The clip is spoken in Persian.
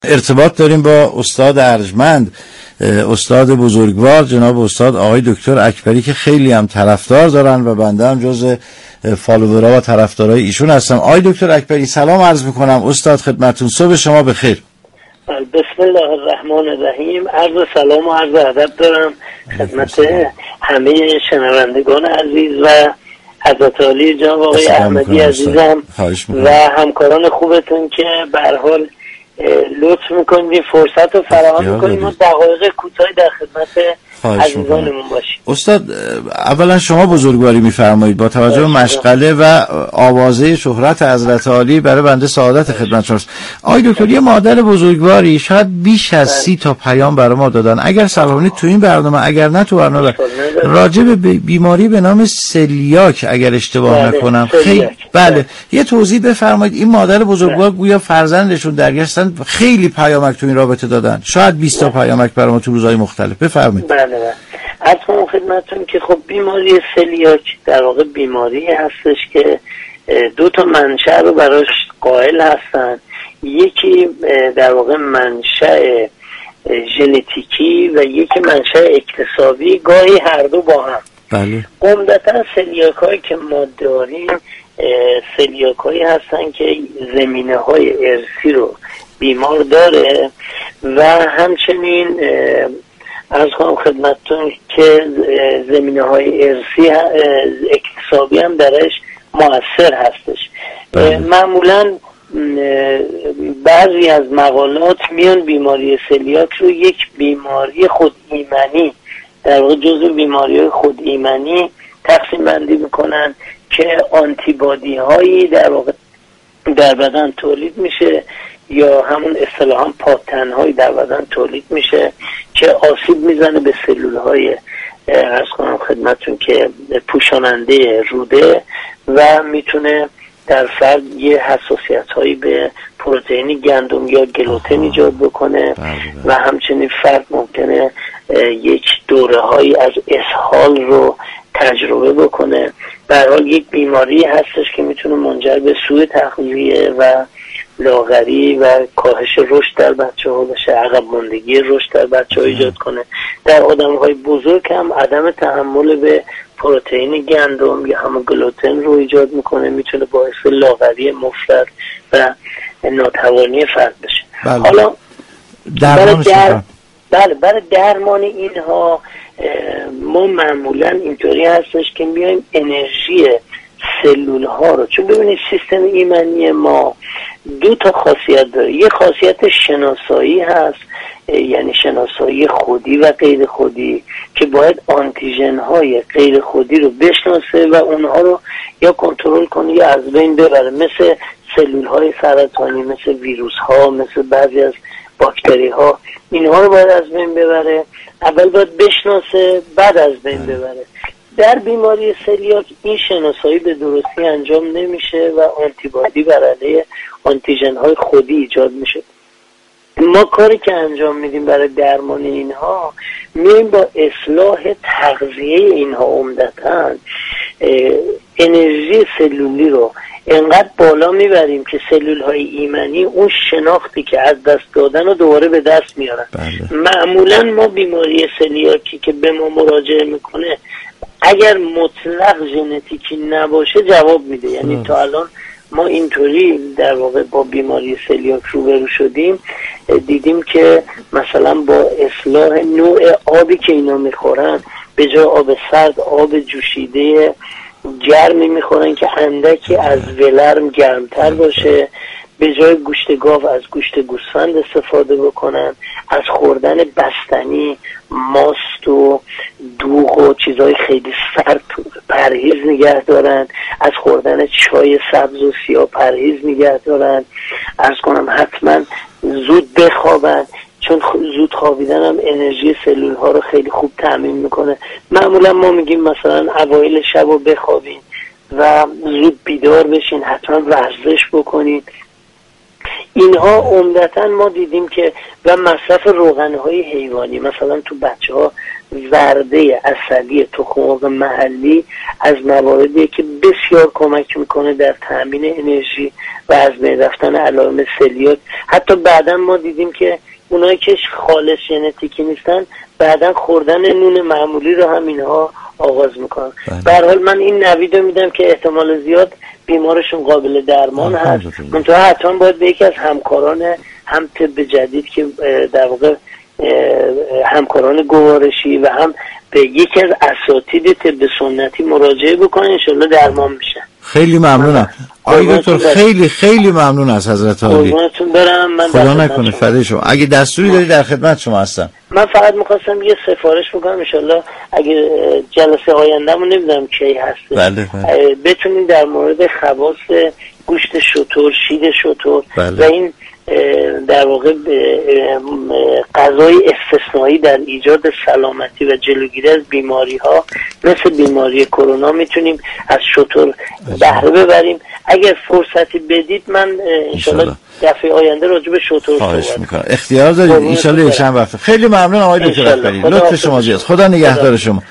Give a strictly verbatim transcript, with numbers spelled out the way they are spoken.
ارتباط داریم با استاد ارجمند، استاد بزرگوار جناب استاد آقای دکتر اکبری که خیلی هم طرفدار دارن و بنده هم جز فالوورها و طرفدارای ایشون هستم. آقای دکتر اکبری سلام عرض میکنم استاد خدمتتون، صبح شما بخیر. بسم الله الرحمن الرحیم. عرض سلام و عرض ادب دارم خدمت همه شنوندگان عزیز و حضرت عالی جناب آقای احمدی عزیزم و همکاران خوبتون که به هر حال لطف میکنید فرصت رو فراهم میکنید ما دقایق کوتاهی در خدمت عزیزانمون باشیم. استاد اولا شما بزرگواری میفرمایید با توجه به مشغله و آوازه شهرت حضرت عالی برای بنده سعادت خدمت شماست. آقای دکتر یه مادر بزرگواری شاید بیش از سی تا پیام برای ما دادن، اگر صلاحونی تو این برنامه اگر نه تو برنامه راجع به بیماری به نام سلیاک اگر اشتباه نکنم خیلی بله یه توضیح بفرمایید. این مادر بزرگوار گویا فرزندشون درگشتن، خیلی پیامک تو این رابطه دادن، شاید بیست تا پیامک برای ما تو روزهای مختلف. بفرمایید. بله از من خدمتتون که خب بیماری سلیاک در واقع بیماری هستش که دو تا منشأ رو براش قائل هستن. یکی در واقع منشأ ژنتیکی و یکی منشأ اکتسابی، گاهی هر دو با هم. بله. عمدتاً سلیاک هایی که ما داریم سلیاک هایی هستن که زمینه های ارثی رو بیمار داره و همچنین از خواهم خدمتتون که زمینه های ارثی اکتسابی هم درش مؤثر هستش. معمولا بعضی از مقالات میان بیماری سلیاک رو یک بیماری خود ایمنی در واقع جزو بیماری خود ایمنی تقسیم بندی میکنن که آنتیبادی هایی در واقع در بدن تولید میشه یا همون اصطلاحاً پاتن هایی در بدن تولید میشه که آسیب میزنه به سلول های عرض کنم خدمتتون که پوشاننده روده و میتونه در فرد یه حساسیت هایی به پروتئین گندم یا گلوتن ایجاد بکنه و همچنین فرد ممکنه یک دوره هایی از اسهال رو تجربه بکنه. به هر حال یک بیماری هستش که میتونه منجر به سوء تغذیه و لاغری و کاهش رشد در بچه‌ها بشه، عقب ماندگی رشد در بچه‌ها ایجاد کنه. در آدم‌های بزرگ هم عدم تحمل به پروتئین گندم یا همون گلوتن رو ایجاد میکنه، میتونه باعث لاغری مفرط و ناتوانی فرد بشه. بله. حالا برای در... بله برای درمان اینها ما معمولا اینطوری هستش که میایم انرژی سلول ها رو، چون ببینید سیستم ایمنی ما دو تا خاصیت داره. یه خاصیت شناسایی هست، یعنی شناسایی خودی و غیر خودی که باید آنتیژن های غیر خودی رو بشناسه و اونها رو یا کنترل کنه یا از بین ببره، مثل سلول های سرطانی، مثل ویروس ها، مثل بعضی از باکتری ها. اینها رو باید از بین ببره، اول باید بشناسه بعد از بین ببره. در بیماری سلیاک این شناسایی به درستی انجام نمیشه و آنتیبادی بر علیه آنتیژن های خودی ایجاد میشه. ما کاری که انجام میدیم برای درمان اینها، میایم با اصلاح تغذیه اینها عمدتاً انرژی سلولی رو انقدر بالا میبریم که سلول های ایمنی اون شناختی که از دست دادن رو دوباره به دست میارن. بله. معمولا ما بیماری سلیاکی که به ما مراجعه میکنه اگر مطلق ژنتیکی نباشه جواب میده. یعنی ام. تا الان ما اینطوری در واقع با بیماری سلیاک روبرو شدیم، دیدیم که مثلا با اصلاح نوع آبی که اینا میخورن، به جای آب سرد آب جوشیده گرمی میخورن که اندکی از ولرم گرمتر باشه، به جای گوشت گاو از گوشت گوسفند استفاده بکنن، از خوردن بستنی، ماست و دوغ و چیزهای خیلی سرد پرهیز نگه دارن، از خوردن چای سبز و سیاه پرهیز نگه دارن، عرض کنم حتما زود بخوابن، چون زود خوابیدن هم انرژی سلول ها رو خیلی خوب تامین میکنه. معمولا ما میگیم مثلا اوایل شب رو بخوابین و زود بیدار بشین، حتما ورزش بکنید. اینها عمدتا ما دیدیم که و مصرف روغن‌های حیوانی، مثلا تو بچه‌ها ورده عسلی تخم مرغ محلی از مواردی که بسیار کمک میکنه در تامین انرژی و از بین رفتن علائم سلیاک. حتی بعدا ما دیدیم که اونایی که خالص ژنتیکی نیستن بعدا خوردن نون معمولی رو هم اینها آغاز میکنن. به هر حال من این نوید رو میدم که احتمال زیاد بیمارشون قابل درمان هست، منتها حتما باید به یکی از همکاران هم طب جدید که در واقع همکاران گوارشی و هم به یکی از اساتید طب سنتی مراجعه بکنن، انشالله درمان میشن. خیلی ممنونم آقای دکتر، خیلی خیلی ممنون از حضرت عالی. قربونتون برم. من خدا نکنه فدای شما. اگه دستوری داری در خدمت شما هستم. من فقط میخواستم یه سفارش بکنم، انشالله اگه جلسه آیندهمون نمیدونم کی هست، بله بله. بتونین در مورد خواص گوشت شتر، شیر شتر بله. و این در واقع غذای استثنایی در ایجاد سلامتی و جلوگیری از بیماری ها مثل بیماری کرونا میتونیم از شتر بهره ببریم. اگر فرصتی بدید من انشالله دفعه آینده راجع به شتر خواهش میکنم. اختیار دارید انشالله یک شنبه. خیلی ممنون آقای دکتر اکبری، لطف شما زیاد. خدا نگهدار شما.